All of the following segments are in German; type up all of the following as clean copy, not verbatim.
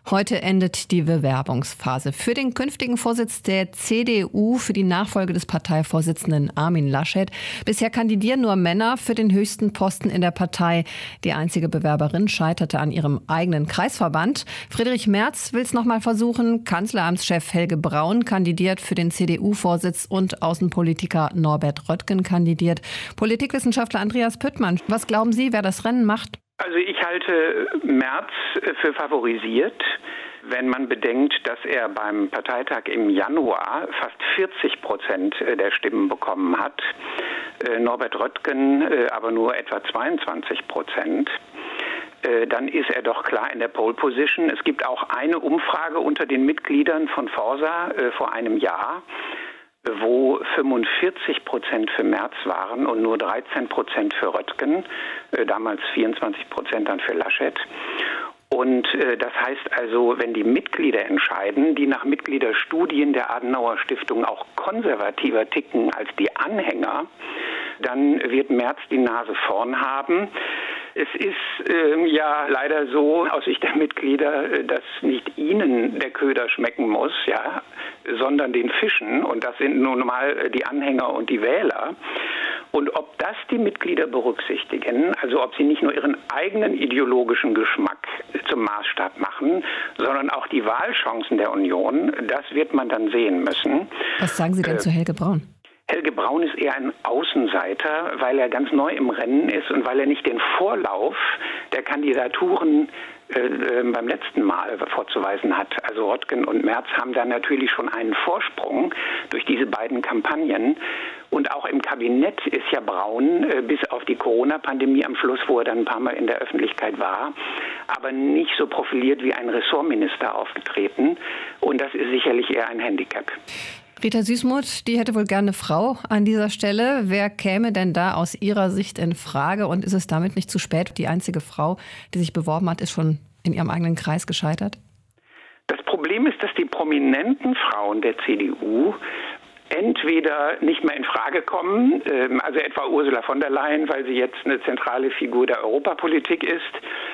Heute endet die Bewerbungsphase für den künftigen Vorsitz der CDU für die Nachfolge des Parteivorsitzenden Armin Laschet. Bisher kandidieren nur Männer für den höchsten Posten in der Partei. Die einzige Bewerberin scheiterte an ihrem eigenen Kreisverband. Friedrich Merz will es nochmal versuchen. Kanzleramtschef Helge Braun kandidiert für den CDU-Vorsitz und Außenpolitiker Norbert Röttgen kandidiert. Politikwissenschaftler Andreas Püttmann, was glauben Sie, wer das Rennen macht? Also ich halte Merz für favorisiert, wenn man bedenkt, dass er beim Parteitag im Januar fast 40% der Stimmen bekommen hat. Norbert Röttgen aber nur etwa 22%. Dann ist er doch klar in der Pole Position. Es gibt auch eine Umfrage unter den Mitgliedern von Forsa vor einem Jahr, wo 45% für Merz waren und nur 13% für Röttgen, damals 24% dann für Laschet. Und das heißt also, wenn die Mitglieder entscheiden, die nach Mitgliederstudien der Adenauer Stiftung auch konservativer ticken als die Anhänger, dann wird Merz die Nase vorn haben. Es ist ja leider so aus Sicht der Mitglieder, dass nicht ihnen der Köder schmecken muss, ja, sondern den Fischen. Und das sind nun mal die Anhänger und die Wähler. Und ob das die Mitglieder berücksichtigen, also ob sie nicht nur ihren eigenen ideologischen Geschmack zum Maßstab machen, sondern auch die Wahlchancen der Union, das wird man dann sehen müssen. Was sagen Sie denn zu Helge Braun? Helge Braun ist eher ein Außenseiter, weil er ganz neu im Rennen ist und weil er nicht den Vorlauf der Kandidaturen beim letzten Mal vorzuweisen hat. Also Röttgen und Merz haben da natürlich schon einen Vorsprung durch diese beiden Kampagnen. Und auch im Kabinett ist ja Braun bis auf die Corona-Pandemie am Schluss, wo er dann ein paar Mal in der Öffentlichkeit war, aber nicht so profiliert wie ein Ressortminister aufgetreten. Und das ist sicherlich eher ein Handicap. Rita Süssmuth, die hätte wohl gerne eine Frau an dieser Stelle. Wer käme denn da aus Ihrer Sicht in Frage? Und ist es damit nicht zu spät? Die einzige Frau, die sich beworben hat, ist schon in ihrem eigenen Kreis gescheitert? Das Problem ist, dass die prominenten Frauen der CDU entweder nicht mehr in Frage kommen, also etwa Ursula von der Leyen, weil sie jetzt eine zentrale Figur der Europapolitik ist,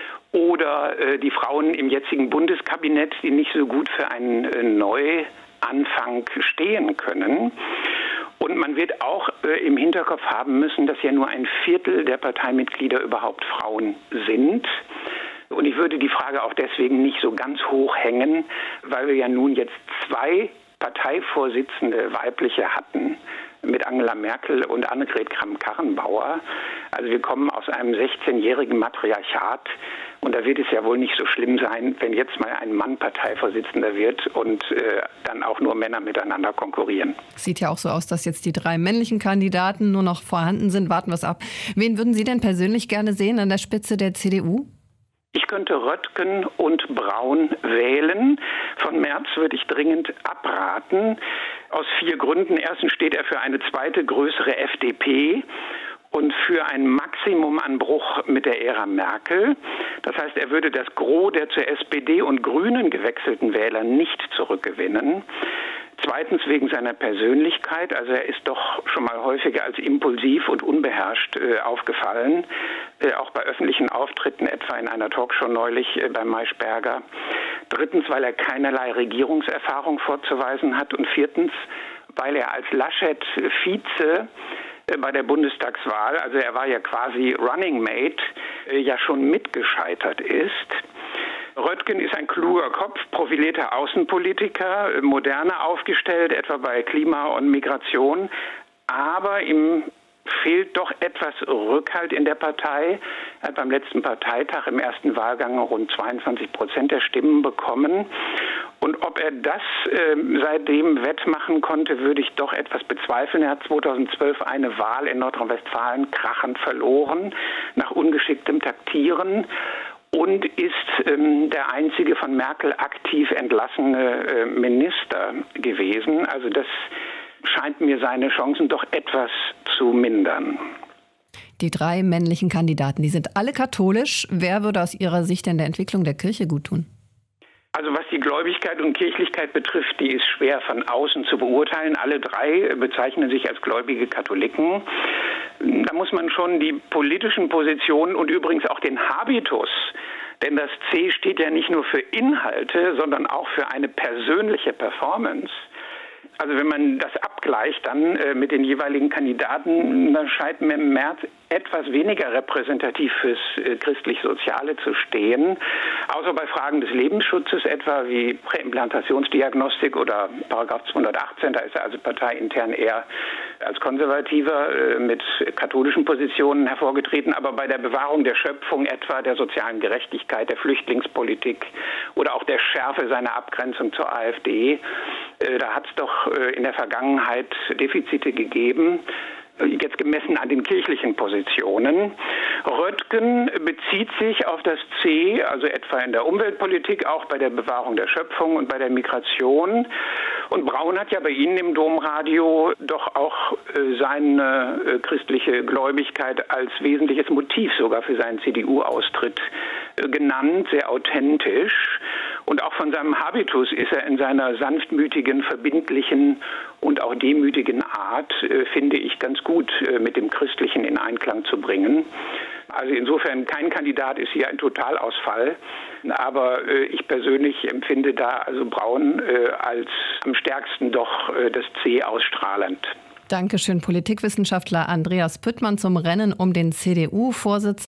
oder die Frauen im jetzigen Bundeskabinett, die nicht so gut für einen Neuanfang stehen können. Und man wird auch im Hinterkopf haben müssen, dass ja nur ein Viertel der Parteimitglieder überhaupt Frauen sind. Und ich würde die Frage auch deswegen nicht so ganz hoch hängen, weil wir ja nun jetzt 2 Parteivorsitzende weibliche hatten mit Angela Merkel und Annegret Kramp-Karrenbauer. Also wir kommen aus einem 16-jährigen Matriarchat und da wird es ja wohl nicht so schlimm sein, wenn jetzt mal ein Mann Parteivorsitzender wird und dann auch nur Männer miteinander konkurrieren. Sieht ja auch so aus, dass jetzt die 3 männlichen Kandidaten nur noch vorhanden sind. Warten wir es ab. Wen würden Sie denn persönlich gerne sehen an der Spitze der CDU? Ich könnte Röttgen und Braun wählen. Von Merz würde ich dringend abraten. Aus 4 Gründen. Erstens steht er für eine zweite größere FDP und für ein Maximum an Bruch mit der Ära Merkel. Das heißt, er würde das Gros der zur SPD und Grünen gewechselten Wähler nicht zurückgewinnen. Zweitens wegen seiner Persönlichkeit, also er ist doch schon mal häufiger als impulsiv und unbeherrscht aufgefallen, auch bei öffentlichen Auftritten, etwa in einer Talkshow neulich bei Maischberger. Drittens, weil er keinerlei Regierungserfahrung vorzuweisen hat und viertens, weil er als Laschet Vize bei der Bundestagswahl, also er war ja quasi Running Mate, ja schon mitgescheitert ist. Röttgen ist ein kluger Kopf, profilierter Außenpolitiker, moderner aufgestellt, etwa bei Klima und Migration. Aber ihm fehlt doch etwas Rückhalt in der Partei. Er hat beim letzten Parteitag im ersten Wahlgang rund 22% der Stimmen bekommen. Und ob er das seitdem wettmachen konnte, würde ich doch etwas bezweifeln. Er hat 2012 eine Wahl in Nordrhein-Westfalen krachend verloren, nach ungeschicktem Taktieren. Und ist der einzige von Merkel aktiv entlassene Minister gewesen. Also das scheint mir seine Chancen doch etwas zu mindern. Die 3 männlichen Kandidaten, die sind alle katholisch. Wer würde aus Ihrer Sicht denn der Entwicklung der Kirche gut tun? Also was die Gläubigkeit und Kirchlichkeit betrifft, die ist schwer von außen zu beurteilen. Alle 3 bezeichnen sich als gläubige Katholiken. Da muss man schon die politischen Positionen und übrigens auch den Habitus Denn das C steht ja nicht nur für Inhalte, sondern auch für eine persönliche Performance. Also wenn man das abgleicht dann mit den jeweiligen Kandidaten, dann scheint mir Merz etwas weniger repräsentativ fürs christlich-soziale zu stehen. Außer bei Fragen des Lebensschutzes, etwa wie Präimplantationsdiagnostik oder Paragraph 218, da ist er also parteiintern eher als Konservativer mit katholischen Positionen hervorgetreten. Aber bei der Bewahrung der Schöpfung, etwa der sozialen Gerechtigkeit, der Flüchtlingspolitik oder auch der Schärfe seiner Abgrenzung zur AfD, da hat es doch in der Vergangenheit Defizite gegeben, jetzt gemessen an den kirchlichen Positionen. Röttgen bezieht sich auf das C, also etwa in der Umweltpolitik, auch bei der Bewahrung der Schöpfung und bei der Migration. Und Braun hat ja bei Ihnen im Domradio doch auch seine christliche Gläubigkeit als wesentliches Motiv sogar für seinen CDU-Austritt genannt, sehr authentisch. Und auch von seinem Habitus ist er in seiner sanftmütigen, verbindlichen und auch demütigen Art, finde ich, ganz gut mit dem Christlichen in Einklang zu bringen. Also insofern, kein Kandidat ist hier ein Totalausfall. Aber ich persönlich empfinde da also Braun als am stärksten doch das C ausstrahlend. Dankeschön, Politikwissenschaftler Andreas Püttmann zum Rennen um den CDU-Vorsitz.